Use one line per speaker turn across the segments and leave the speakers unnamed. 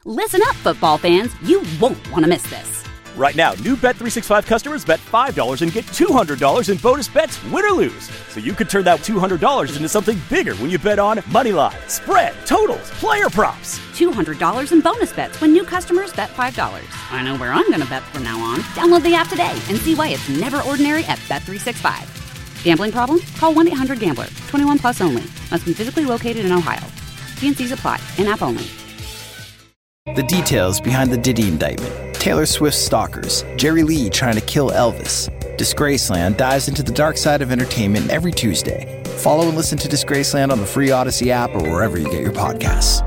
Listen up, football fans. You won't want to miss this.
Right now, new Bet365 customers bet $5 and get $200 in bonus bets, win or lose. So you could turn that $200 into something bigger when you bet on money line, spread, totals, player props.
$200 in bonus bets when new customers bet $5. I know where I'm going to bet from now on. Download the app today and see why it's never ordinary at Bet365. Gambling problem? Call 1-800-GAMBLER. 21 plus only. Must be physically located in Ohio. T&Cs apply. In-app only.
The details behind the Diddy indictment, Taylor Swift's stalkers, Jerry Lee trying to kill Elvis. Disgraceland dives into the dark side of entertainment every Tuesday. Follow and listen to Disgraceland on the free Odyssey app or wherever you get your podcasts.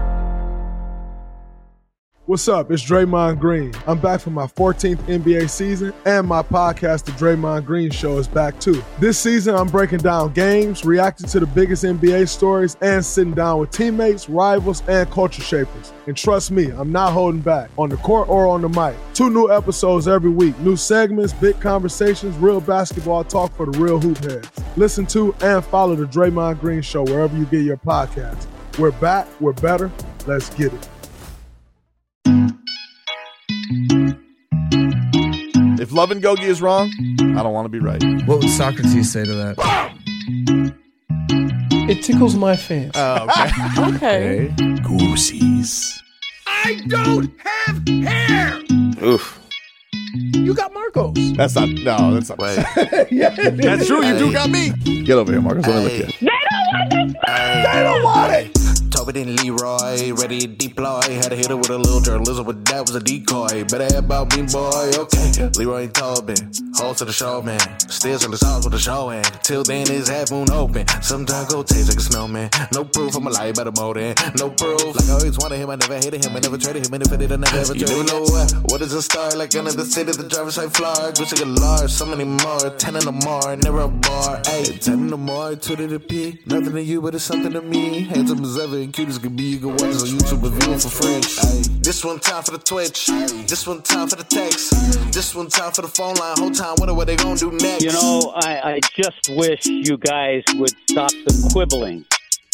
What's up? It's Draymond Green. I'm back for my 14th NBA season, and my podcast, The Draymond Green Show, is back too. This season, I'm breaking down games, reacting to the biggest NBA stories, and sitting down with teammates, rivals, and culture shapers. And trust me, I'm not holding back, on the court or on the mic. 2 new episodes every week, new segments, big conversations, real basketball talk for the real hoop heads. Listen to and follow The Draymond Green Show wherever you get your podcasts. We're back, we're better, let's get it.
If love and Gogi is wrong, I don't want to be right.
What would Socrates say to that?
It tickles my fancy.
Oh, okay.
Okay.
Goosies.
I don't have hair!
Oof.
You got Marcos.
That's not right.
Yeah,
That's true. You do got me. Get over here, Marcos. Let me look at you.
They don't want it!
Tobin and Leroy, ready to deploy. Had to hit her with a little journalism, but that was a decoy. Better have about me, boy, okay. Leroy and Tobin, hold to the show, man. Steers on the stars with the show, and till then it's half moon open. Sometimes go taste like a snowman. No proof, I'm a lie about a motor. No proof, like I always wanted him, I never hated him, I never traded him, and if I did, I never ever traded him. You never know what is a star, like another city, the driver's side fly. Wish I could large, so many more, 10 in the more, never a bar, 8, 10 in the more, 2 to the P. Nothing to you, but it's something to me. Handsome as ever, and cute as could be. You can watch us on YouTube and view it for free. This one time for the Twitch. This one time for the text. This one time for the phone line. Whole time, wonder what they gonna do next.
You know, I just wish you guys would stop the quibbling.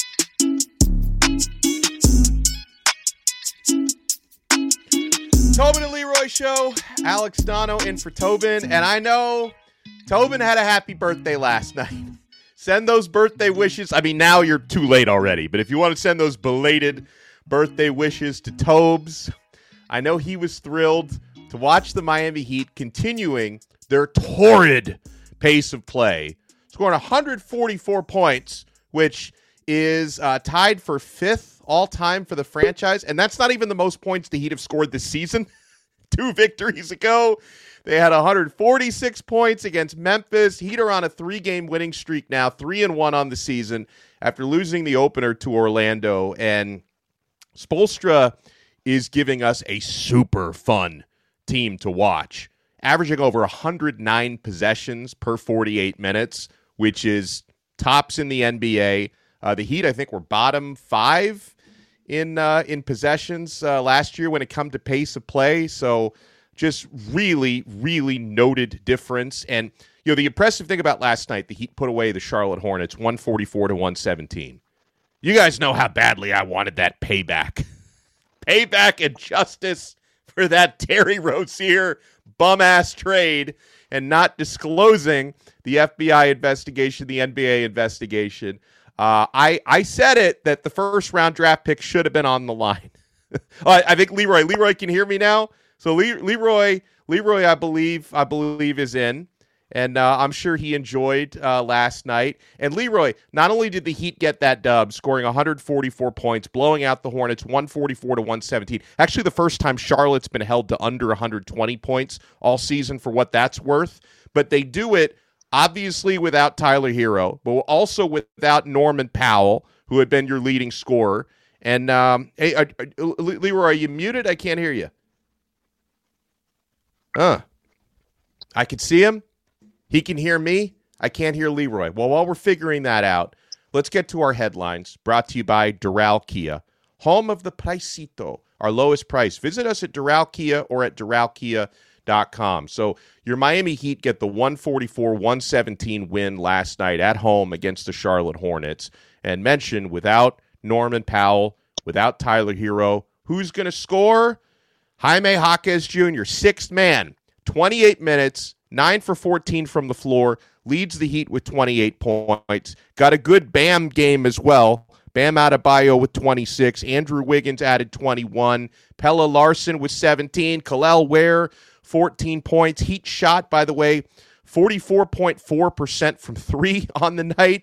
Tobin and Leroy Show. Alex Dono in for Tobin. And I know Tobin had a happy birthday last night. Send those birthday wishes. I mean, now you're too late already. But if you want to send those belated birthday wishes to Tobes, I know he was thrilled to watch the Miami Heat continuing their torrid pace of play, scoring 144 points, which is tied for 5th all-time for the franchise. And that's not even the most points the Heat have scored this season. 2 victories ago, they had 146 points against Memphis. Heat are on a 3-game winning streak now, 3-1 on the season after losing the opener to Orlando. And Spoelstra is giving us a super fun team to watch, averaging over 109 possessions per 48 minutes, which is tops in the NBA. The Heat, I think, were bottom 5 in possessions last year when it come to pace of play. So just really, really noted difference. And, you know, the impressive thing about last night, the Heat put away the Charlotte Hornets 144-117. You guys know how badly I wanted that payback. Payback and justice for that Terry Rozier bum-ass trade and not disclosing the FBI investigation, the NBA investigation. I said it, that the first-round draft pick should have been on the line. I think Leroy can hear me now. So Leroy, I believe is in, and I'm sure he enjoyed last night. And Leroy, not only did the Heat get that dub, scoring 144 points, blowing out the Hornets 144-117. Actually, the first time Charlotte's been held to under 120 points all season, for what that's worth. But they do it obviously without Tyler Hero, but also without Norman Powell, who had been your leading scorer. And hey, Leroy, are you muted? I can't hear you. I can see him. He can hear me. I can't hear Leroy. Well, while we're figuring that out, let's get to our headlines, brought to you by Doral Kia, home of the Pricito, our lowest price. Visit us at Doral Kia or at DoralKia.com. So your Miami Heat get the 144-117 win last night at home against the Charlotte Hornets. And mentioned, without Norman Powell, without Tyler Hero, Who's going to score? Jaime Jaquez Jr., sixth man, 28 minutes, 9 for 14 from the floor, leads the Heat with 28 points. Got a good Bam game as well. Bam Adebayo with 26. Andrew Wiggins added 21. Pella Larson with 17. Kel'el Ware, 14 points. Heat shot, by the way, 44.4% from three on the night,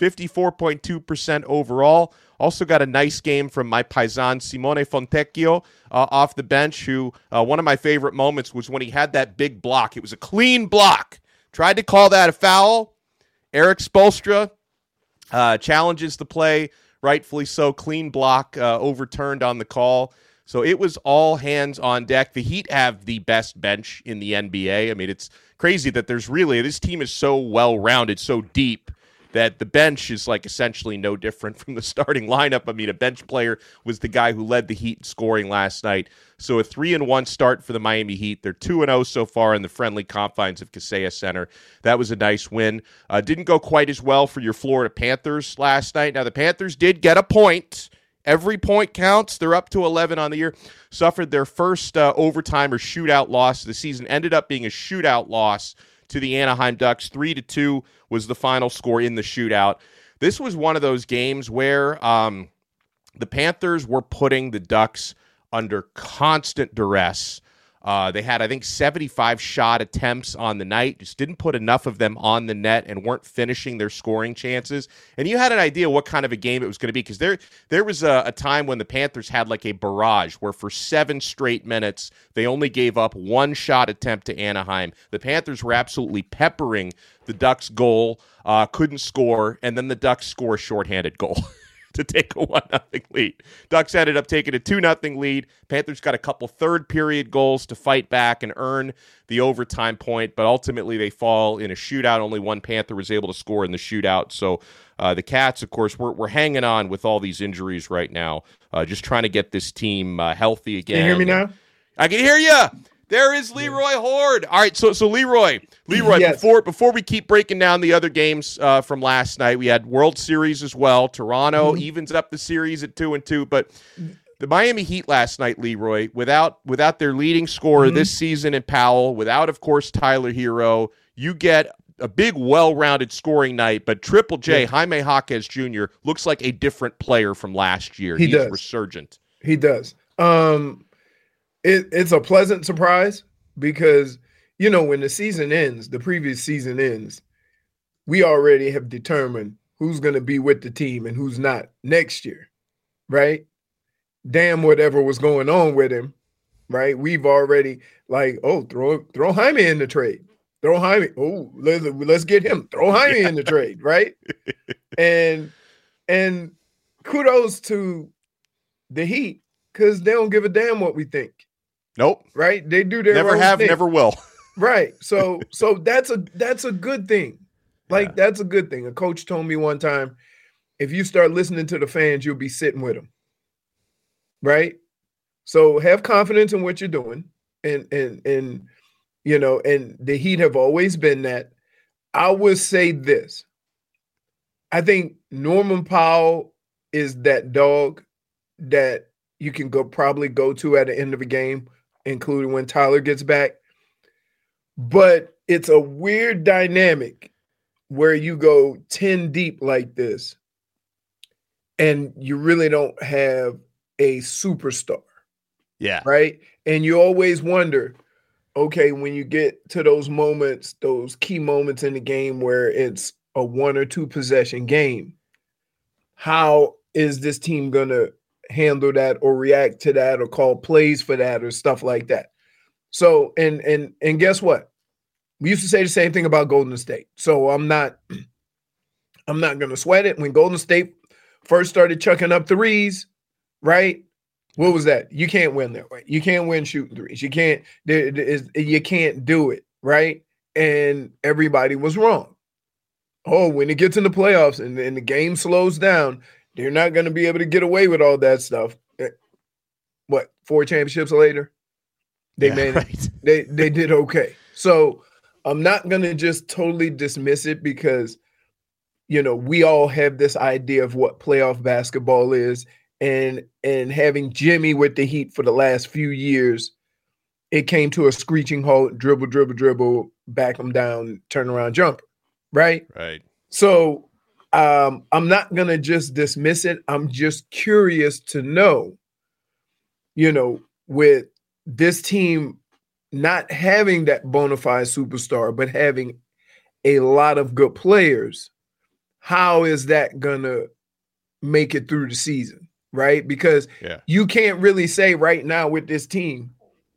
54.2% overall. Also got a nice game from my paisan Simone Fontecchio off the bench, who one of my favorite moments was when he had that big block. It was a clean block. Tried to call that a foul. Eric Spoelstra challenges the play, rightfully so. Clean block overturned on the call. So it was all hands on deck. The Heat have the best bench in the NBA. I mean, it's crazy that this team is so well-rounded, so deep, that the bench is like essentially no different from the starting lineup. I mean, a bench player was the guy who led the Heat in scoring last night. So a 3-1 start for the Miami Heat. They're 2-0 so far in the friendly confines of Kaseya Center. That was a nice win. Didn't go quite as well for your Florida Panthers last night. Now, the Panthers did get a point. Every point counts. They're up to 11 on the year. Suffered their first overtime or shootout loss of the season. Ended up being a shootout loss to the Anaheim Ducks. 3-2 was the final score in the shootout. This was one of those games where the Panthers were putting the Ducks under constant duress. They had, I think, 75 shot attempts on the night, just didn't put enough of them on the net and weren't finishing their scoring chances. And you had an idea what kind of a game it was going to be, because there was a time when the Panthers had like a barrage where for 7 straight minutes they only gave up 1 shot attempt to Anaheim. The Panthers were absolutely peppering the Ducks' goal, couldn't score, and then the Ducks score a shorthanded goal to take a 1-0 lead. Ducks ended up taking a 2-0 lead. Panthers got a couple third-period goals to fight back and earn the overtime point, but ultimately they fall in a shootout. Only one Panther was able to score in the shootout. So the Cats, of course, we're hanging on with all these injuries right now, just trying to get this team healthy again.
Can you hear me now?
I can hear you. There is Leroy Horde. All right, so Leroy, yes. before we keep breaking down the other games from last night, we had World Series as well. Toronto evens up the series at 2-2, but the Miami Heat last night, Leroy, without their leading scorer this season in Powell, without, of course, Tyler Hero, you get a big, well-rounded scoring night, but Triple J, Jaime Jaquez Jr., looks like a different player from last year. He's resurgent.
He does. It's a pleasant surprise because, when the season ends, the previous season ends, we already have determined who's going to be with the team and who's not next year, right? Damn whatever was going on with him, right? We've already throw Jaime in the trade. Throw Jaime. Oh, let's get him. Throw Jaime in the trade, right? And kudos to the Heat because they don't give a damn what we think.
Nope.
Right? They do their
never
own
have,
thing.
never will.
Right. So that's a good thing. That's a good thing. A coach told me one time, if you start listening to the fans, you'll be sitting with them. Right? So have confidence in what you're doing. And and the Heat have always been that. I would say this. I think Norman Powell is that dog that you can probably go to at the end of a game, including when Tyler gets back. But it's a weird dynamic where you go 10 deep like this and you really don't have a superstar.
Yeah.
Right? And you always wonder, okay, when you get to those moments, those key moments in the game where it's a 1 or 2 possession game, how is this team going to handle that or react to that or call plays for that or stuff like that? So, and guess what? We used to say the same thing about Golden State. So I'm not going to sweat it. When Golden State first started chucking up threes, right? What was that? You can't win that way. You can't win shooting threes. You can't do it, right? And everybody was wrong. Oh, when it gets in the playoffs and the game slows down, they're not going to be able to get away with all that stuff. What, 4 championships later? They did okay. So I'm not going to just totally dismiss it because, we all have this idea of what playoff basketball is. and having Jimmy with the Heat for the last few years, it came to a screeching halt, dribble, back him down, turn around jumper, right?
Right.
So I'm not going to just dismiss it. I'm just curious to know, with this team not having that bona fide superstar, but having a lot of good players, how is that going to make it through the season, right? Because you can't really say right now with this team,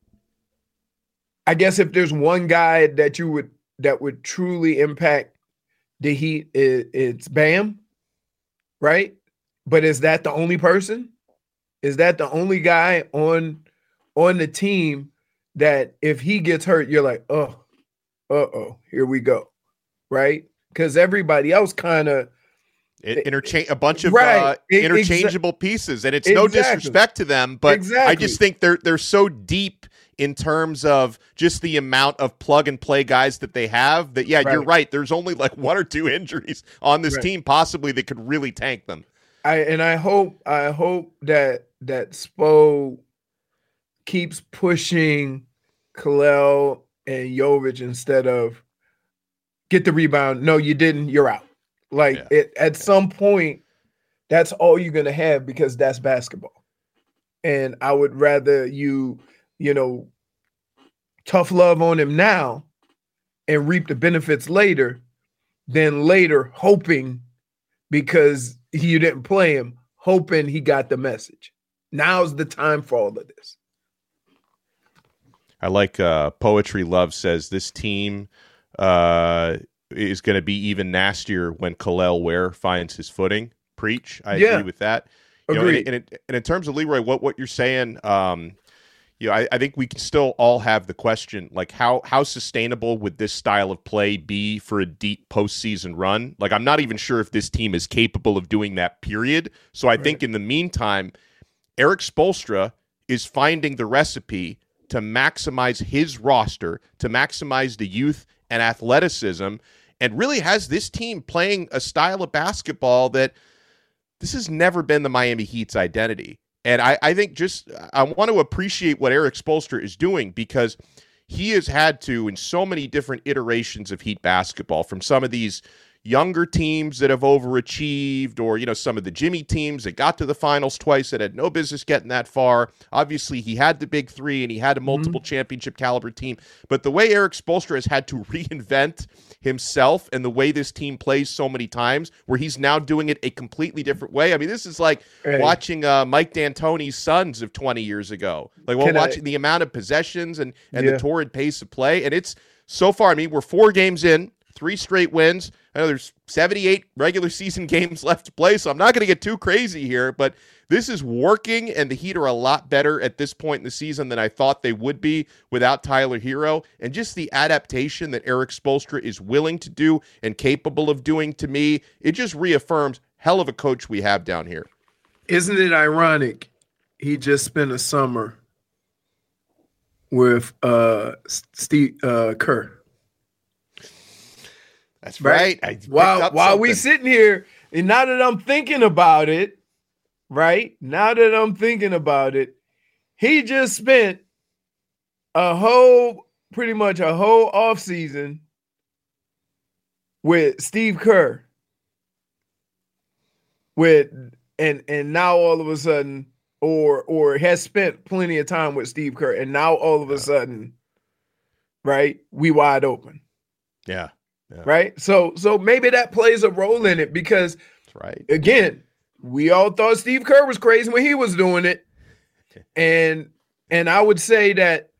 I guess if there's one guy that would truly impact the Heat, it's Bam, right? But is that the only person? Is that the only guy on the team that if he gets hurt, you're like, here we go, right? Because everybody else kind of
a bunch of interchangeable pieces, and it's no disrespect to them, but I just think they're so deep in terms of just the amount of plug and play guys that they have that, you're right. There's only like one or two injuries on this team possibly that could really tank them.
I hope that Spo keeps pushing Kalel and Jovic instead of get the rebound. No, you didn't. You're out. At some point, that's all you're going to have because that's basketball. And I would rather you tough love on him now and reap the benefits later than later hoping because you didn't play him, hoping he got the message. Now's the time for all of this.
I like Poetry Love says this team is going to be even nastier when Kalel Ware finds his footing. Preach. I agree with that.
Agreed.
And in terms of Leroy, what you're saying, I think we can still all have the question, like how sustainable would this style of play be for a deep postseason run? Like, I'm not even sure if this team is capable of doing that, period. So I think in the meantime, Erik Spoelstra is finding the recipe to maximize his roster, to maximize the youth and athleticism, and really has this team playing a style of basketball that this has never been the Miami Heat's identity. And I think I want to appreciate what Erik Spoelstra is doing because he has had to, in so many different iterations of Heat basketball, from some of these younger teams that have overachieved or, some of the Jimmy teams that got to the finals twice that had no business getting that far. Obviously, he had the big three and he had a multiple championship caliber team. But the way Erik Spoelstra has had to reinvent himself and the way this team plays so many times where he's now doing it a completely different way. I mean, this is like watching Mike D'Antoni's Suns of 20 years ago. Like, watching the amount of possessions and the torrid pace of play. And it's so far, we're 4 games in, 3 straight wins. I know there's 78 regular season games left to play, so I'm not going to get too crazy here, but this is working, and the Heat are a lot better at this point in the season than I thought they would be without Tyler Herro. And just the adaptation that Erik Spoelstra is willing to do and capable of doing, to me, it just reaffirms hell of a coach we have down here.
Isn't it ironic? He just spent a summer with Steve Kerr.
That's right.
While we sitting here, and now that I'm thinking about it, he just spent pretty much a whole offseason with Steve Kerr. And now all of a sudden, or has spent plenty of time with Steve Kerr, and now all of a sudden, we wide open.
Yeah.
Right. So maybe that plays a role in it because again, we all thought Steve Kerr was crazy when he was doing it. And I would say that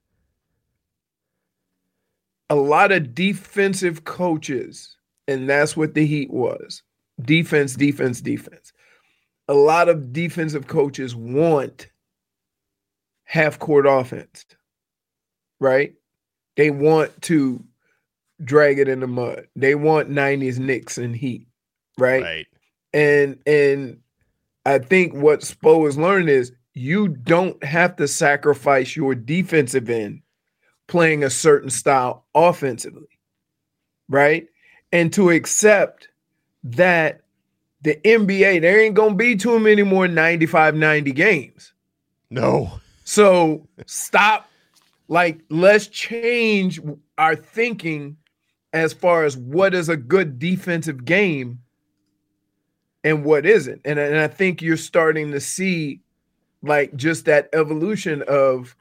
a lot of defensive coaches, and that's what the Heat was. Defense. A lot of defensive coaches want half-court offense, right? They want to drag it in the mud. They want 90s Knicks and Heat, right? And I think what Spo has learned is you don't have to sacrifice your defensive end playing a certain style offensively, right? And to accept that the NBA, there ain't going to be too many more 95-90 games.
No.
So stop. Like, let's change our thinking as far as what is a good defensive game and what isn't. And I think you're starting to see like just that evolution of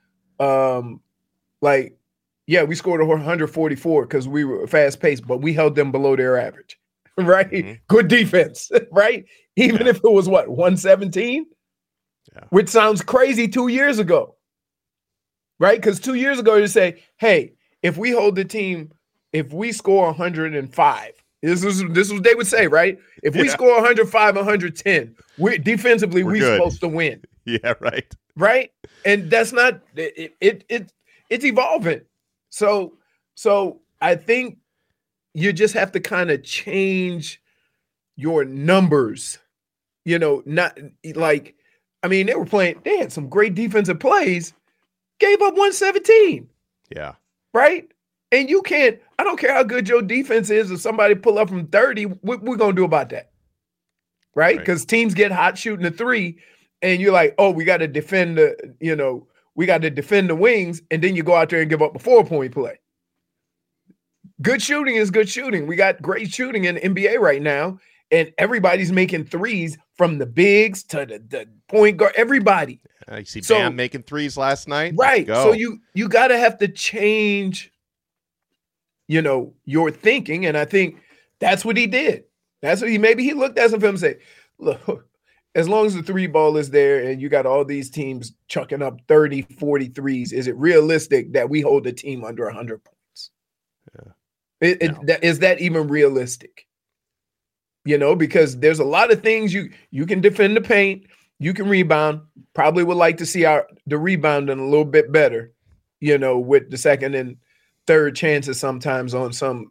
like, yeah, we scored 144 because we were fast paced, but we held them below their average, right? Mm-hmm. Good defense, right? Even if it was 117, which sounds crazy 2 years ago, right? Because 2 years ago you say, hey, if we hold the team, if we score 105, this is what they would say, right? If we score 105, 110, we're supposed to win.
Yeah, right.
Right? And that's not it's evolving. So I think you just have to kind of change your numbers. You know, not like, I mean, they had some great defensive plays, gave up 117.
Yeah.
Right? And you can't, I don't care how good your defense is, if somebody pull up from 30, what we're going to do about that? Right? Because teams get hot shooting a three, and you're like, oh, we got to defend the wings, and then you go out there and give up a 4-point play. Good shooting is good shooting. We got great shooting in the NBA right now, and everybody's making threes from the bigs to the point guard, everybody.
You see Bam making threes last night?
Right. So you got to have to change, you know, your thinking, and I think that's what he did. That's what maybe he looked at some film and say, look, as long as the three ball is there and you got all these teams chucking up 30, 40 threes, is it realistic that we hold the team under 100 points? Yeah. Is that even realistic? You know, because there's a lot of things you can defend the paint, you can rebound. Probably would like to see the rebounding a little bit better, you know, with the second and third chances sometimes on some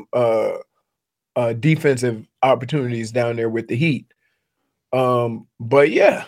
defensive opportunities down there with the Heat. But yeah,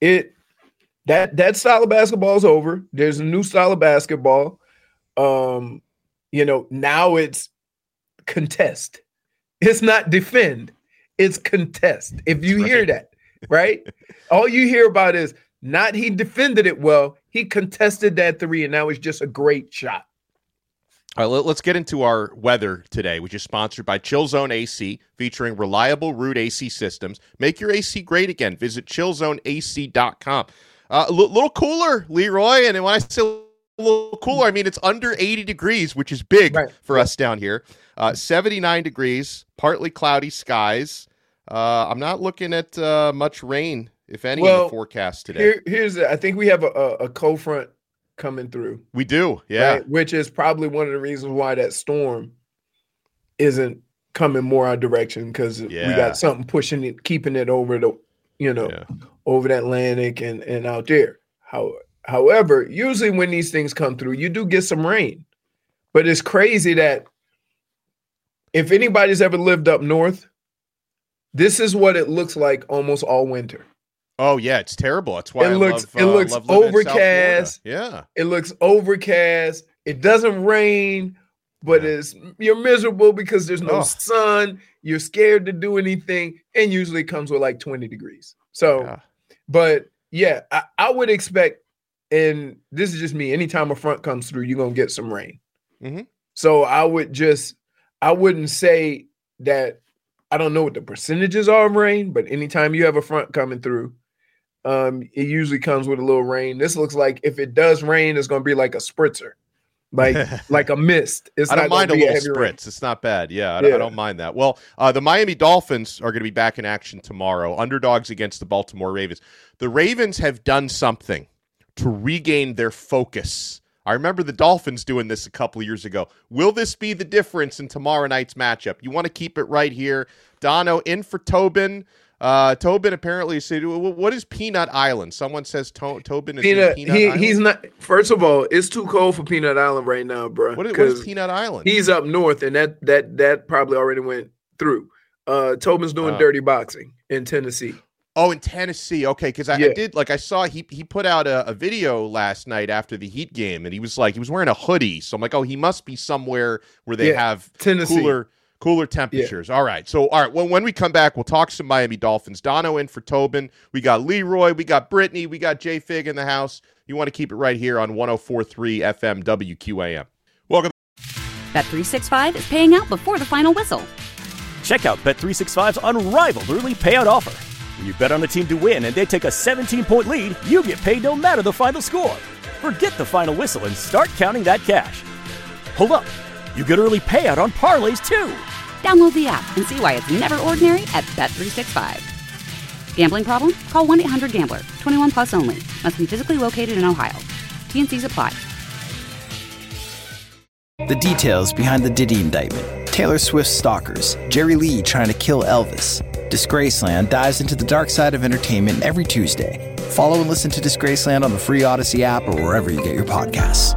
that style of basketball is over. There's a new style of basketball. You know, now it's contest. It's not defend. It's contest. If you hear that, right? All you hear about is not he defended it well. He contested that three, and now it's just a great shot.
All right, let's get into our weather today, which is sponsored by Chill Zone AC, featuring reliable Root AC systems. Make your AC great again. Visit chillzoneac.com. A little cooler, Leroy, and when I say a little cooler, I mean it's under 80 degrees, which is big for us down here. 79 degrees, partly cloudy skies. I'm not looking at much rain, if any, in the forecast today.
I think we have a cold front coming through.
We do, yeah.
Right? Which is probably one of the reasons why that storm isn't coming more our direction, because we got something pushing it, keeping it over the, over the Atlantic and out there. However, usually when these things come through, you do get some rain. But it's crazy that if anybody's ever lived up north, this is what it looks like almost all winter.
Oh yeah, it's terrible. That's why
it looks overcast.
Yeah,
it looks overcast. It doesn't rain, but you're miserable because there's no sun. You're scared to do anything, and usually comes with like 20 degrees. So, but yeah, I would expect, and this is just me, anytime a front comes through, you're gonna get some rain.
Mm-hmm.
So I wouldn't say that. I don't know what the percentages are of rain, but anytime you have a front coming through, it usually comes with a little rain. This looks like if it does rain, it's going to be like a spritzer, like a mist.
I don't mind a little spritz. Rain. It's not bad. I don't mind that. Well, the Miami Dolphins are going to be back in action tomorrow, underdogs against the Baltimore Ravens. The Ravens have done something to regain their focus. I remember the Dolphins doing this a couple of years ago. Will this be the difference in tomorrow night's matchup? You want to keep it right here. Dono in for Tobin. Tobin apparently said, what is Peanut Island? Someone says Tobin is Peanut Island.
He's not. First of all, it's too cold for Peanut Island right now, bro.
What is Peanut Island?
He's up north, and that probably already went through. Tobin's doing dirty boxing in Tennessee.
Oh, in Tennessee. Okay, because I did, I saw he put out a video last night after the Heat game, and he was wearing a hoodie. So I'm like, oh, he must be somewhere where they have
Tennessee.
Cooler temperatures. Yeah. All right. So, when we come back, we'll talk some Miami Dolphins. Dono in for Tobin. We got Leroy. We got Brittany. We got Jay Fig in the house. You want to keep it right here on 104.3 FM WQAM. Welcome.
Bet365 is paying out before the final whistle.
Check out Bet365's unrivaled early payout offer. When you bet on a team to win and they take a 17-point lead, you get paid no matter the final score. Forget the final whistle and start counting that cash. Hold up. You get early payout on parlays, too.
Download the app and see why it's never ordinary at Bet365. Gambling problem? Call 1-800-GAMBLER. 21 plus only. Must be physically located in Ohio. T&Cs apply.
The details behind the Diddy indictment. Taylor Swift's stalkers. Jerry Lee trying to kill Elvis. Disgraceland dives into the dark side of entertainment every Tuesday. Follow and listen to Disgraceland on the free Odyssey app or wherever you get your podcasts.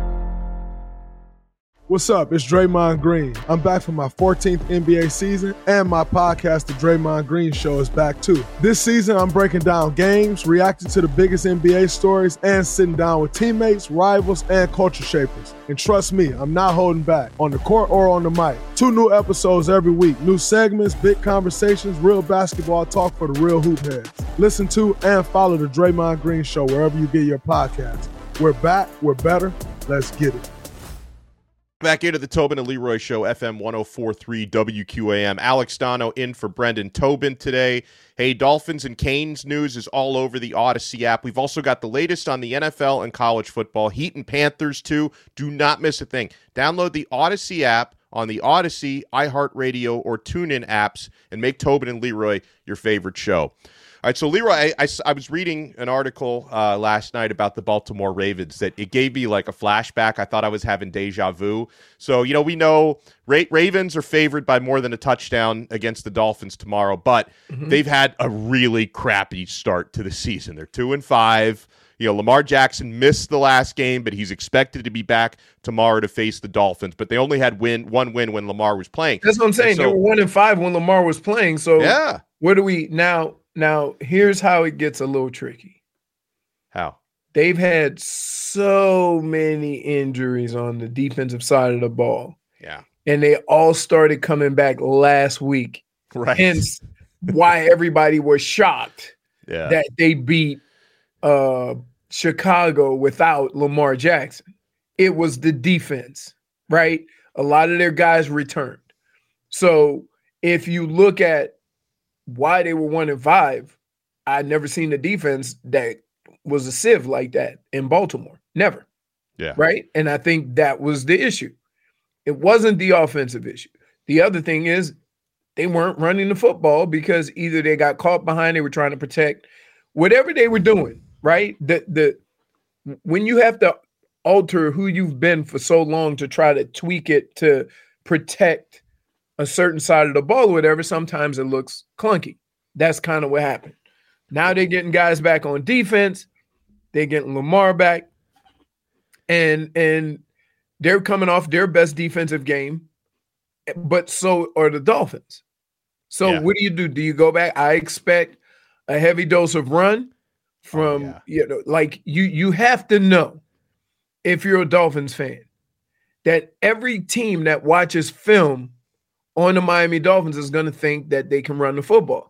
What's up? It's Draymond Green. I'm back for my 14th NBA season, and my podcast, The Draymond Green Show, is back too. This season, I'm breaking down games, reacting to the biggest NBA stories, and sitting down with teammates, rivals, and culture shapers. And trust me, I'm not holding back, on the court or on the mic. 2 new episodes every week, new segments, big conversations, real basketball talk for the real hoop heads. Listen to and follow The Draymond Green Show wherever you get your podcasts. We're back, we're better, let's get it.
Back into the Tobin and Leroy Show, FM 104.3 WQAM. Alex Dono in for Brendan Tobin today. Hey, Dolphins and Canes news is all over the Odyssey app. We've also got the latest on the NFL and college football. Heat and Panthers, too. Do not miss a thing. Download the Odyssey app on the Odyssey, iHeartRadio, or TuneIn apps and make Tobin and Leroy your favorite show. All right, so Leroy, I was reading an article last night about the Baltimore Ravens that it gave me like a flashback. I thought I was having deja vu. So, we know Ravens are favored by more than a touchdown against the Dolphins tomorrow, but they've had a really crappy start to the season. They're 2-5. Lamar Jackson missed the last game, but he's expected to be back tomorrow to face the Dolphins. But they only had one win when Lamar was playing.
That's what I'm saying. They were 1-5 when Lamar was playing. So
yeah,
where do we now? Now, here's how it gets a little tricky.
How?
They've had so many injuries on the defensive side of the ball.
Yeah.
And they all started coming back last week.
Right.
Hence why everybody was shocked that they beat Chicago without Lamar Jackson. It was the defense, right? A lot of their guys returned. So if you look at why they were 1-5, I'd never seen a defense that was a sieve like that in Baltimore. Never.
Yeah.
Right? And I think that was the issue. It wasn't the offensive issue. The other thing is they weren't running the football because either they got caught behind, they were trying to protect, whatever they were doing, right? When you have to alter who you've been for so long to try to tweak it to protect a certain side of the ball or whatever, sometimes it looks clunky. That's kind of what happened. Now they're getting guys back on defense. They're getting Lamar back. And they're coming off their best defensive game, but so are the Dolphins. So what do? Do you go back? I expect a heavy dose of run from, you have to know, if you're a Dolphins fan, that every team that watches film on the Miami Dolphins is going to think that they can run the football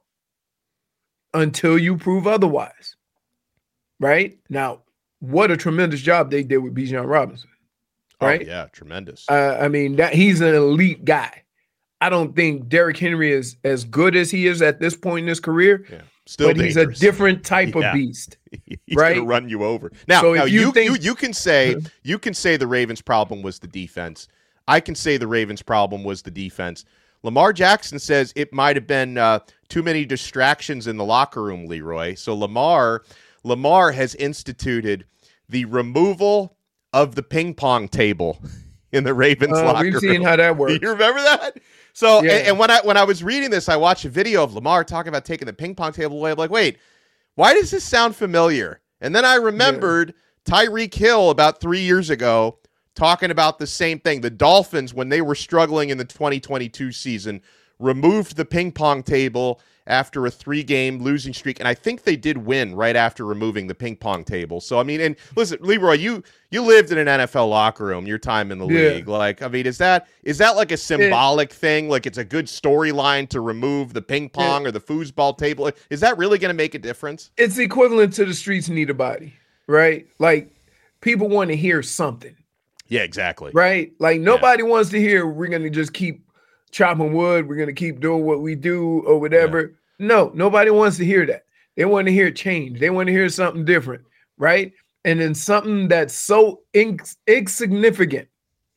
until you prove otherwise. Right? Now, what a tremendous job they did with Bijan Robinson. Right?
Oh, yeah, tremendous.
I mean, he's an elite guy. I don't think Derrick Henry is as good as he is at this point in his career.
Yeah. Still
but
dangerous.
He's a different type of beast.
He's
right?
going to run you over. Now,
so
you can say the Ravens' problem was the defense. I can say the Ravens' problem was the defense. Lamar Jackson says it might have been too many distractions in the locker room, Leroy. So Lamar has instituted the removal of the ping pong table in the Ravens locker room.
We've seen how that works.
You remember that? So and when I was reading this, I watched a video of Lamar talking about taking the ping pong table away. I'm like, wait, why does this sound familiar? And then I remembered Tyreek Hill about 3 years ago talking about the same thing. The Dolphins, when they were struggling in the 2022 season, removed the ping pong table after a 3-game losing streak, and I think they did win right after removing the ping pong table. So, I mean, and listen, Leroy, you lived in an NFL locker room, your time in the league. Like, I mean, is that like a symbolic thing? Like, it's a good storyline to remove the ping pong or the foosball table? Is that really going to make a difference?
It's equivalent to the streets need a body, right? Like, people want to hear something.
Yeah, exactly.
Right? Like, nobody wants to hear we're going to just keep chopping wood, we're going to keep doing what we do or whatever. Yeah. No, nobody wants to hear that. They want to hear change. They want to hear something different, right? And then something that's so insignificant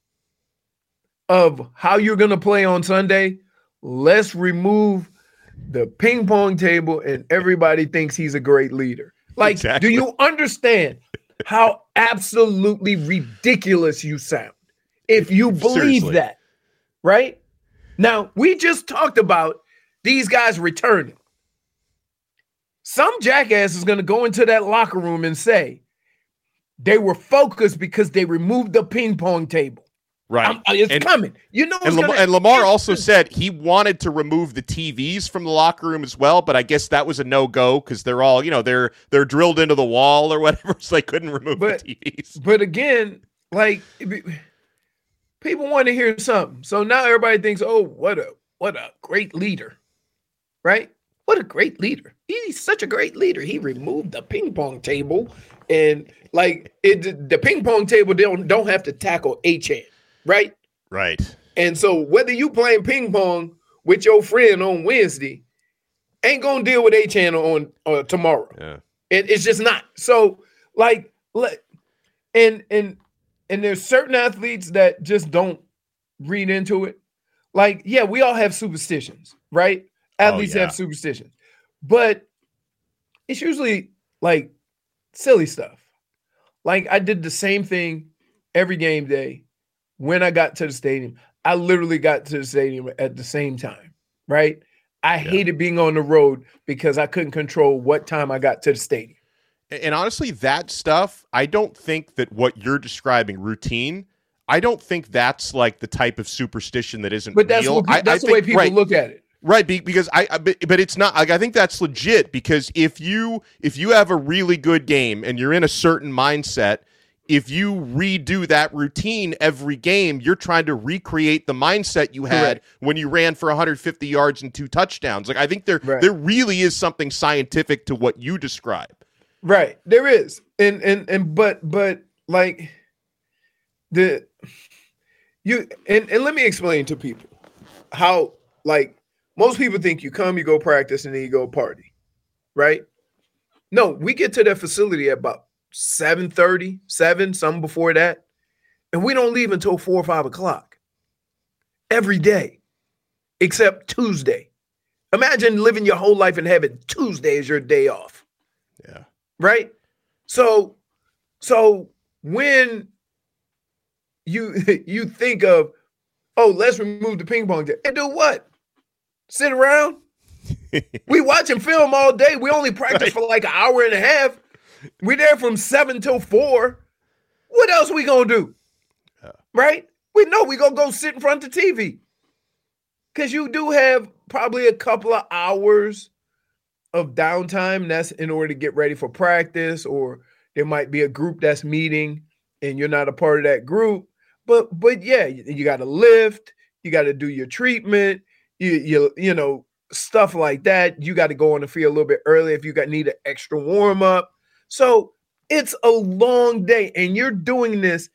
of how you're going to play on Sunday, let's remove the ping pong table and everybody thinks he's a great leader. Like, do you understand how absolutely ridiculous you sound if you believe that, right? Now, we just talked about these guys returning. Some jackass is going to go into that locker room and say they were focused because they removed the ping pong table.
Right.
It's coming. You know,
and Lamar also said he wanted to remove the TVs from the locker room as well, but I guess that was a no-go because they're all, they're drilled into the wall or whatever, so they couldn't remove the TVs.
But again, like, people want to hear something. So now everybody thinks, oh, what a great leader, right? What a great leader. He's such a great leader. He removed the ping pong table, and like the ping pong table don't have to tackle Achane, right?
Right.
And so whether you playing ping pong with your friend on Wednesday, ain't gonna deal with Achane on tomorrow.
Yeah.
It's just not. So like, and there's certain athletes that just don't read into it. Like, yeah, we all have superstitions, right? Athletes have superstitions, but it's usually like silly stuff. Like, I did the same thing every game day when I got to the stadium. I literally got to the stadium at the same time, right? I hated being on the road because I couldn't control what time I got to the stadium.
And honestly, that stuff, I don't think that what you're describing, routine, I don't think that's like the type of superstition that isn't
but that's
real.
That's the way people look at it.
Right, because but it's not like, I think that's legit, because if you have a really good game and you're in a certain mindset, if you redo that routine every game, you're trying to recreate the mindset you had when you ran for 150 yards and 2 touchdowns. Like, I think there really is something scientific to what you describe.
Right, there is, but like and let me explain to people how, like, most people think you come, you go practice, and then you go party, right? No, we get to that facility at about 7:30, 7, something before that, and we don't leave until 4 or 5 o'clock every day, except Tuesday. Imagine living your whole life and having Tuesday as your day off.
Yeah.
Right? So when you think of, oh, let's remove the ping pong table, and do what? Sit around? We watching film all day. We only practice for like an hour and a half. We there from 7 till 4. What else we gonna do? Right? We know we gonna go sit in front of the TV. Because you do have probably a couple of hours of downtime. That's in order to get ready for practice, or there might be a group that's meeting and you're not a part of that group. But yeah, you got to lift, you got to do your treatment, you know, stuff like that. You got to go on the field a little bit early if you need an extra warm up. So it's a long day, and you're doing this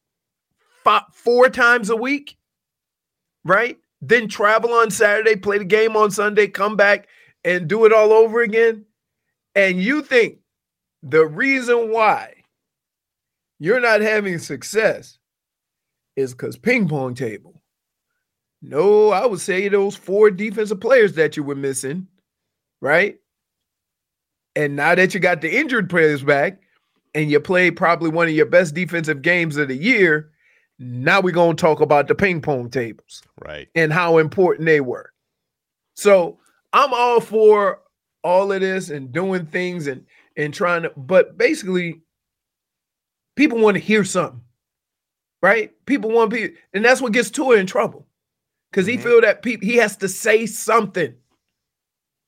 4 times a week, right? Then travel on Saturday, play the game on Sunday, come back and do it all over again. And you think the reason why you're not having success is because ping pong table. No, I would say those 4 defensive players that you were missing, right? And now that you got the injured players back and you played probably one of your best defensive games of the year, now we're going to talk about the ping pong tables.
Right.
And how important they were. So I'm all for all of this and doing things and trying to, but basically people want to hear something, right? People want people, and that's what gets Tua in trouble. Because he feel that he has to say something.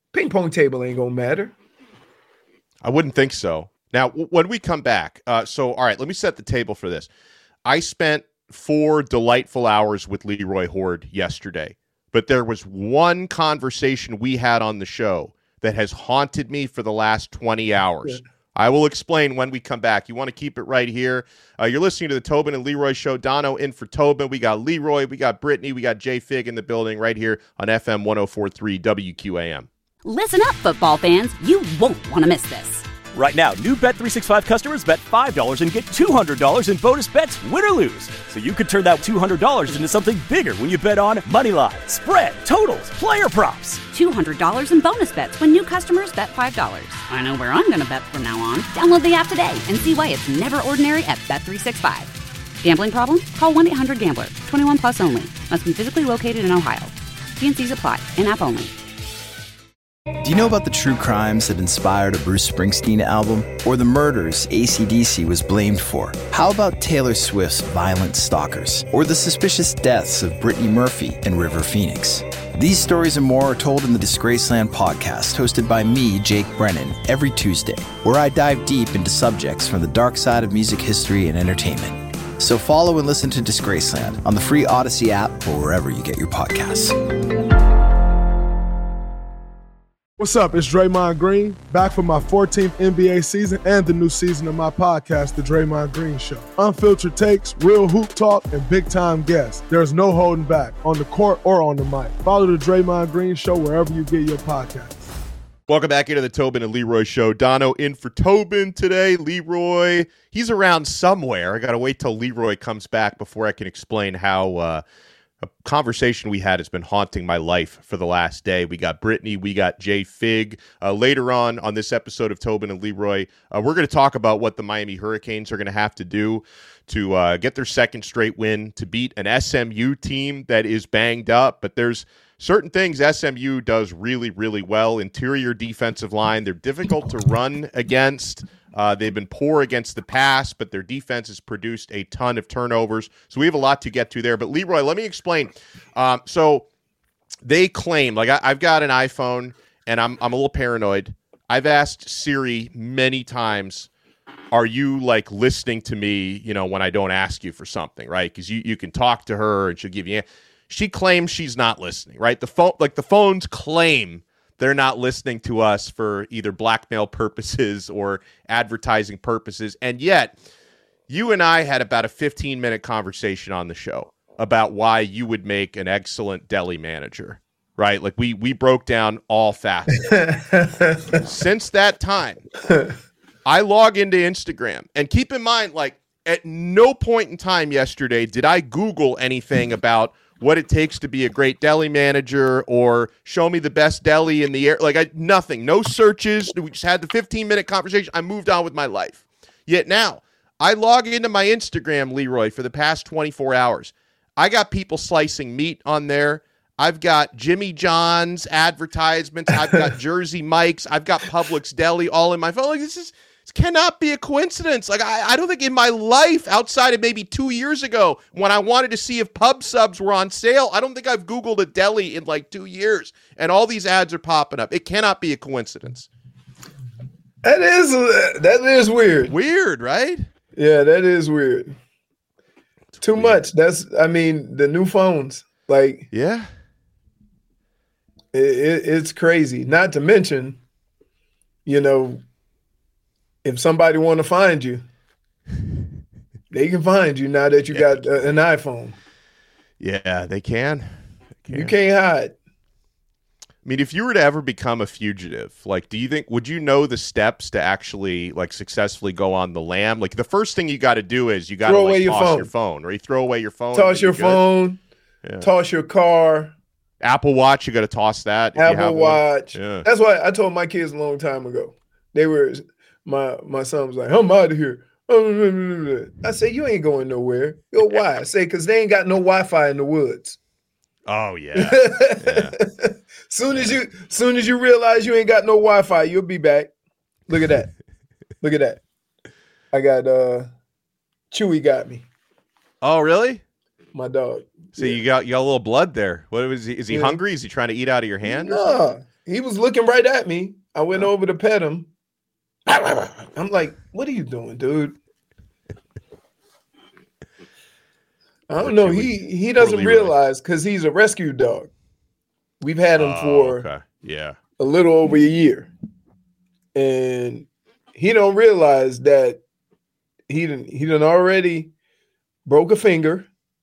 Ping pong table ain't gonna matter.
I wouldn't think so. Now, when we come back, all right, let me set the table for this. I spent 4 delightful hours with Leroy Hoard yesterday, but there was one conversation we had on the show that has haunted me for the last 20 hours. Yeah. I will explain when we come back. You want to keep it right here. You're listening to the Tobin and Leroy Show. Dono in for Tobin. We got Leroy. We got Brittany. We got Jay Fig in the building right here on FM 104.3 WQAM.
Listen up, football fans. You won't want to miss this.
Right now, new Bet365 customers bet $5 and get $200 in bonus bets, win or lose. So you could turn that $200 into something bigger when you bet on moneyline, spread, totals, player props.
$200 in bonus bets when new customers bet $5. I know where I'm going to bet from now on. Download the app today and see why it's never ordinary at Bet365. Gambling problem? Call 1-800-GAMBLER. 21 plus only. Must be physically located in Ohio. T&Cs apply. In-app only.
Do you know about the true crimes that inspired a Bruce Springsteen album? Or the murders AC/DC was blamed for? How about Taylor Swift's Violent Stalkers? Or the suspicious deaths of Brittany Murphy and River Phoenix? These stories and more are told in the Disgraceland podcast, hosted by me, Jake Brennan, every Tuesday, where I dive deep into subjects from the dark side of music history and entertainment. So follow and listen to Disgraceland on the free Odyssey app or wherever you get your podcasts.
What's up? It's Draymond Green, back for my 14th NBA season and the new season of my podcast, The Draymond Green Show. Unfiltered takes, real hoop talk, and big-time guests. There's no holding back, on the court or on the mic. Follow The Draymond Green Show wherever you get your podcasts.
Welcome back into the Tobin and Leroy Show. Dono in for Tobin today. Leroy, he's around somewhere. I got to wait till Leroy comes back before I can explain how a conversation we had has been haunting my life for the last day. We got Brittany, we got Jay Fig. Later on this episode of Tobin and Leroy, we're going to talk about what the Miami Hurricanes are going to have to do to get their second straight win, to beat an SMU team that is banged up. But there's certain things SMU does really, really well. Interior defensive line, they're difficult to run against. They've been poor against the pass, but their defense has produced a ton of turnovers. So we have a lot to get to there. But Leroy, let me explain. So they claim, like I've got an iPhone, and I'm a little paranoid. I've asked Siri many times, are you like listening to me, when I don't ask you for something, right? Because you can talk to her and she'll give you. She claims she's not listening, right? The phones claim they're not listening to us for either blackmail purposes or advertising purposes. And yet, you and I had about a 15-minute conversation on the show about why you would make an excellent deli manager, right? Like we broke down all facets. Since that time, I log into Instagram. And keep in mind, like at no point in time yesterday did I Google anything about what it takes to be a great deli manager or show me the best deli in the air. Like nothing, no searches. We just had the 15-minute conversation. I moved on with my life. Yet now I log into my Instagram, Leroy, for the past 24 hours. I got people slicing meat on there. I've got Jimmy John's advertisements. I've got Jersey Mike's. I've got Publix Deli all in my phone. Like this cannot be a coincidence. Like I don't think in my life, outside of maybe 2 years ago, when I wanted to see if pub subs were on sale, I don't think I've Googled a deli in like 2 years, and all these ads are popping up. It cannot be a coincidence.
That is weird.
Weird, right?
Yeah, that is weird. It's too much. The new phones, like,
yeah,
it's crazy. Not to mention, if somebody want to find you, they can find you now that you got an iPhone.
Yeah, they can.
You can't hide.
I mean, if you were to ever become a fugitive, like, would you know the steps to actually like successfully go on the lam? Like the first thing you got to do is you got to toss your phone, or you throw away your phone.
Toss your phone. Yeah. Toss your car.
Apple Watch, you got to toss that.
Apple Watch. Yeah. That's why I told my kids a long time ago. They were... My son was like, I'm out of here. I said, you ain't going nowhere. Yo, why? I say, because they ain't got no Wi-Fi in the woods.
Oh, yeah.
Soon as you realize you ain't got no Wi-Fi, you'll be back. Look at that. Look at that. I got Chewy got me.
Oh, really?
My dog.
So you got a little blood there. What was he? Is he hungry? Is he trying to eat out of your hand?
No. He was looking right at me. I went over to pet him. I'm like, what are you doing, dude? I don't know. He doesn't realize because he's a rescue dog. We've had him for a little over a year. And he don't realize that he done already broke a finger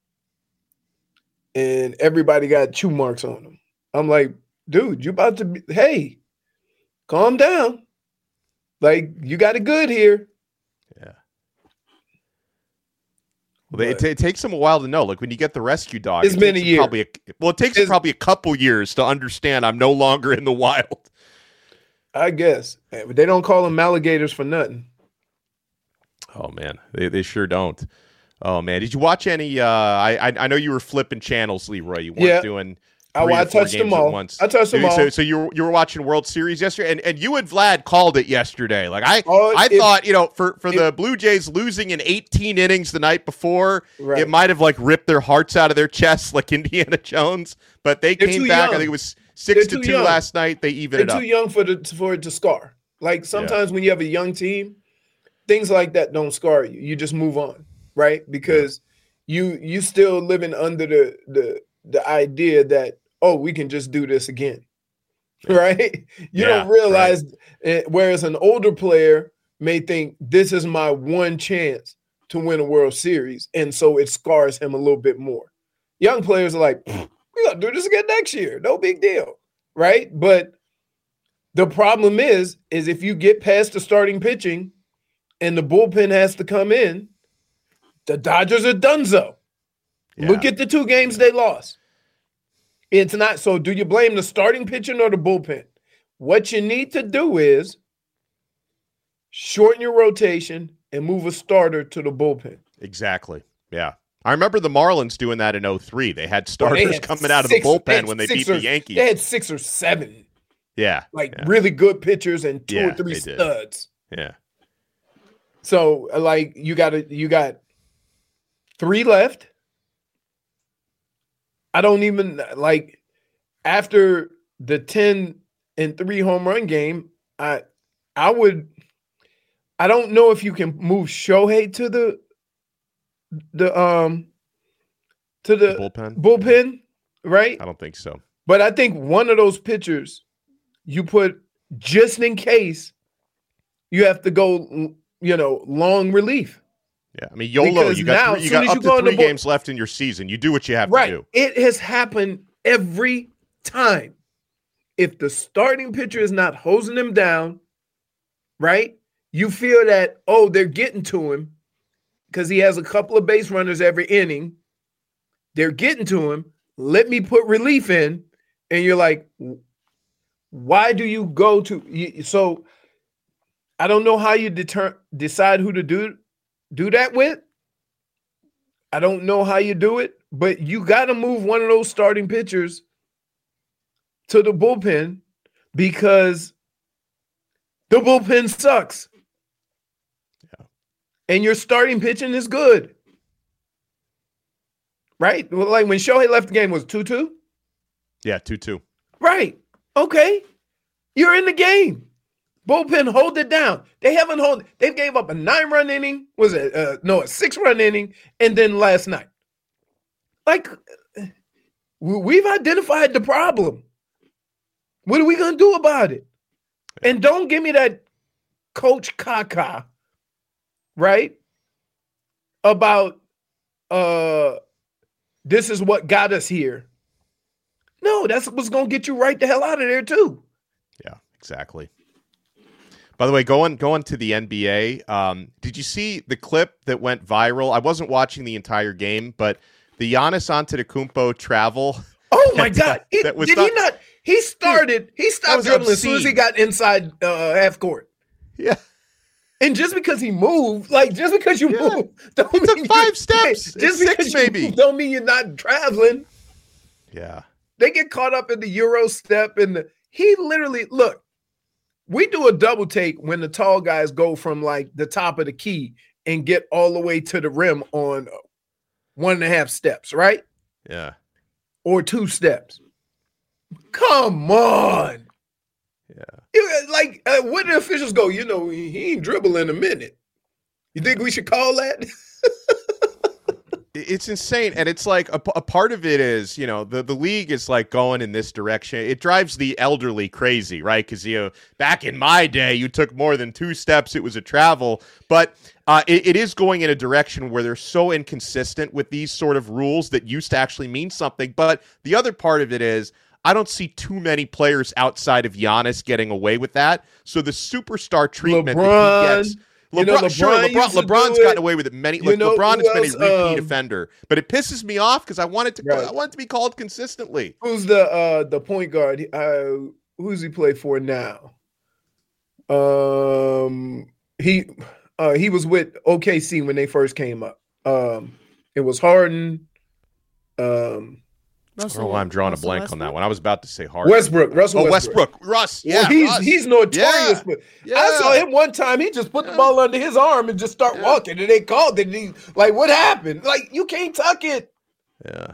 and everybody got chew marks on him. I'm like, dude, you about to hey, calm down. Like, you got it good here.
Yeah. Well, it takes them a while to know. Like, when you get the rescue dog,
it's been a year.
It takes them probably a couple years to understand I'm no longer in the wild.
I guess. But they don't call them alligators for nothing.
Oh, man. They sure don't. Oh, man. Did you watch any I know you were flipping channels, Leroy. You weren't doing
I touched them all. I touched them all.
So you were watching World Series yesterday, and you and Vlad called it yesterday. Like I thought, for the Blue Jays losing in 18 innings the night before, it might have like ripped their hearts out of their chests like Indiana Jones. But they came back. Young. I think it was 6-2 last night. They evened it up.
They're too young for it to scar. Like sometimes when you have a young team, things like that don't scar you. You just move on, right? Because you still living under the idea that, oh, we can just do this again, right? You don't realize, whereas an older player may think this is my one chance to win a World Series, and so it scars him a little bit more. Young players are like, we're going to do this again next year. No big deal, right? But the problem is if you get past the starting pitching and the bullpen has to come in, the Dodgers are donezo. Yeah. Look at the 2 games they lost. It's not. So do you blame the starting pitching or the bullpen? What you need to do is shorten your rotation and move a starter to the bullpen.
Exactly. Yeah. I remember the Marlins doing that in 2003. They had starters coming out of the bullpen when they beat the Yankees.
They had 6 or 7.
Yeah.
Really good pitchers and 2 or 3 studs.
Yeah.
So like you got 3 left. I don't even like after the 10-3 home run game. I don't know if you can move Shohei to the bullpen, right?
I don't think so.
But I think one of those pitchers you put just in case you have to go, long relief.
Yeah, I mean, YOLO, you got up to 3 games left in your season. You do what you have to do.
It has happened every time. If the starting pitcher is not hosing him down, right, you feel that, they're getting to him because he has a couple of base runners every inning. They're getting to him. Let me put relief in. And you're like, why do you go to – so I don't know how you decide who to do that with. I don't know how you do it, but you got to move one of those starting pitchers to the bullpen because the bullpen sucks. Yeah. And your starting pitching is good. Right? Well, like when Shohei left the game, was 2-2?
Yeah, 2-2.
Right. Okay. You're in the game. Bullpen, hold it down. They gave up a 9-run inning. A 6-run inning, and then last night. Like, we've identified the problem. What are we gonna do about it? And don't give me that Coach Kaka, right? About this is what got us here. No, that's what's gonna get you right the hell out of there too.
Yeah, exactly. By the way, going to the NBA, did you see the clip that went viral? I wasn't watching the entire game, but the Giannis Antetokounmpo travel.
Oh my God! He stopped dribbling as soon as he got inside half court.
Yeah.
And just because he moved, just because you move, don't mean
5 steps.
Just because
6 maybe.
Don't mean you're not traveling.
Yeah.
They get caught up in the Euro step he literally look. We do a double take when the tall guys go from the top of the key and get all the way to the rim on 1.5 steps, right?
Yeah.
Or 2 steps. Come on. Like, where the officials go? You know, he ain't dribble in a minute. You think we should call that?
It's insane. And it's like a part of it is, you know, the league is like going in this direction. It drives the elderly crazy, right? Because, you know, back in my day, you took more than 2 steps. It was a travel. But it is going in a direction where they're so inconsistent with these sort of rules that used to actually mean something. But the other part of it is, I don't see too many players outside of Giannis getting away with that. So the superstar treatment that he gets... LeBron's gotten away with it many. Like, LeBron has been a repeat offender, but it pisses me off because I want it to be called consistently.
Who's the point guard? Who's he play for now? He was with OKC when they first came up. It was Harden.
I'm drawing a blank on that one. I was about to say Harden.
Russell Westbrook.
Russ. Yeah,
well, he's notorious. Yeah. I saw him one time. He just put the ball under his arm and just start walking, and they called it. And he, like, what happened? Like, you can't tuck it.
Yeah.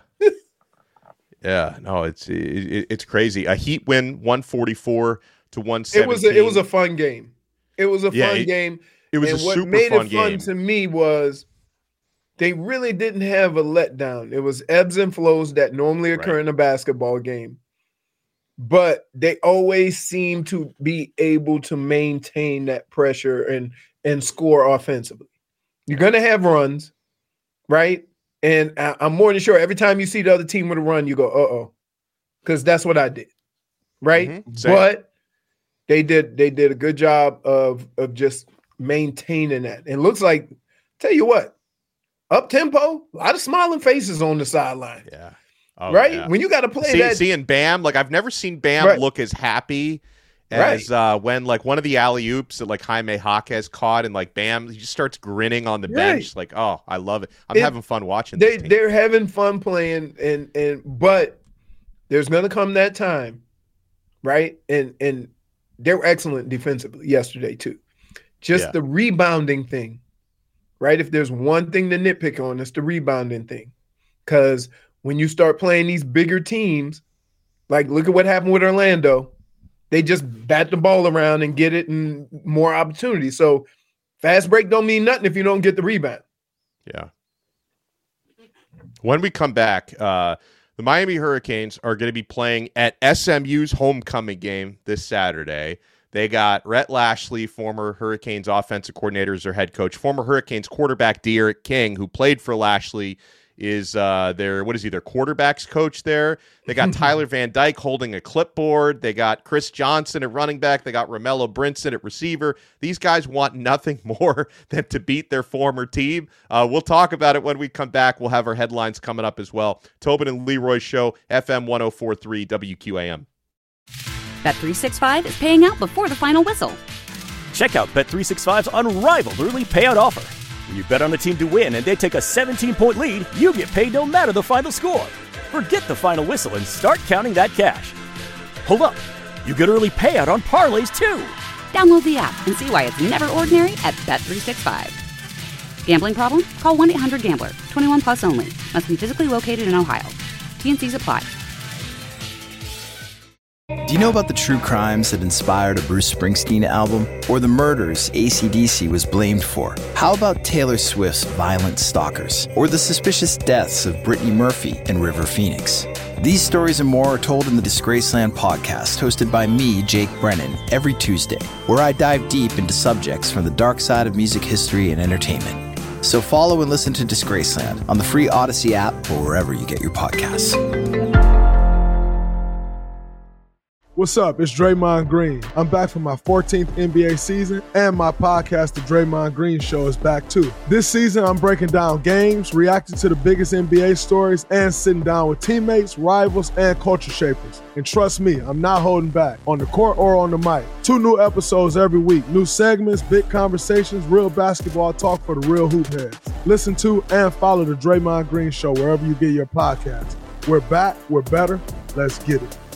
Yeah. No, it's crazy. A Heat win, 144-117.
It was a fun game. It was a fun game.
It was
and
a super fun game.
What made it fun to me was they really didn't have a letdown. It was ebbs and flows that normally occur in a basketball game. But they always seem to be able to maintain that pressure and score offensively. You're going to have runs, right? And I'm more than sure every time you see the other team with a run, you go, uh-oh. Because that's what I did, right?
Mm-hmm.
But they did a good job of just maintaining that. And it looks like, tell you what, up-tempo, a lot of smiling faces on the sideline.
Yeah. Oh,
right?
Yeah.
When you got to play
seeing Bam, like I've never seen Bam look as happy as when like one of the alley-oops that like Jaime Jaquez caught and like Bam, he just starts grinning on the bench. Like, oh, I love it. I'm having fun watching this team.
They're having fun playing, but there's going to come that time, right? And they were excellent defensively yesterday too. Just the rebounding thing. Right? If there's one thing to nitpick on, it's the rebounding thing. Because when you start playing these bigger teams, like look at what happened with Orlando, they just bat the ball around and get it and more opportunities. So fast break don't mean nothing if you don't get the rebound.
Yeah. When we come back, the Miami Hurricanes are going to be playing at SMU's homecoming game this Saturday. They got Rhett Lashley, former Hurricanes offensive coordinator, as their head coach. Former Hurricanes quarterback De'Aaron King, who played for Lashley, is their quarterback's coach there. They got Tyler Van Dyke holding a clipboard. They got Chris Johnson at running back. They got Romello Brinson at receiver. These guys want nothing more than to beat their former team. We'll talk about it when we come back. We'll have our headlines coming up as well. Tobin and Leroy Show, FM 104.3 WQAM.
Bet365 is paying out before the final whistle.
Check out Bet365's unrivaled early payout offer. When you bet on a team to win and they take a 17-point lead, you get paid no matter the final score. Forget the final whistle and start counting that cash. Hold up. You get early payout on parlays, too.
Download the app and see why it's never ordinary at Bet365. Gambling problem? Call 1-800-GAMBLER. 21 plus only. Must be physically located in Ohio. T&Cs apply.
Do you know about the true crimes that inspired a Bruce Springsteen album? Or the murders AC/DC was blamed for? How about Taylor Swift's Violent Stalkers? Or the suspicious deaths of Brittany Murphy and River Phoenix? These stories and more are told in the Disgraceland podcast, hosted by me, Jake Brennan, every Tuesday, where I dive deep into subjects from the dark side of music history and entertainment. So follow and listen to Disgraceland on the free Odyssey app or wherever you get your podcasts.
What's up? It's Draymond Green. I'm back for my 14th NBA season, and my podcast, The Draymond Green Show, is back too. This season, I'm breaking down games, reacting to the biggest NBA stories, and sitting down with teammates, rivals, and culture shapers. And trust me, I'm not holding back, on the court or on the mic. 2 new episodes every week, new segments, big conversations, real basketball talk for the real hoop heads. Listen to and follow The Draymond Green Show wherever you get your podcasts. We're back, we're better, let's get it.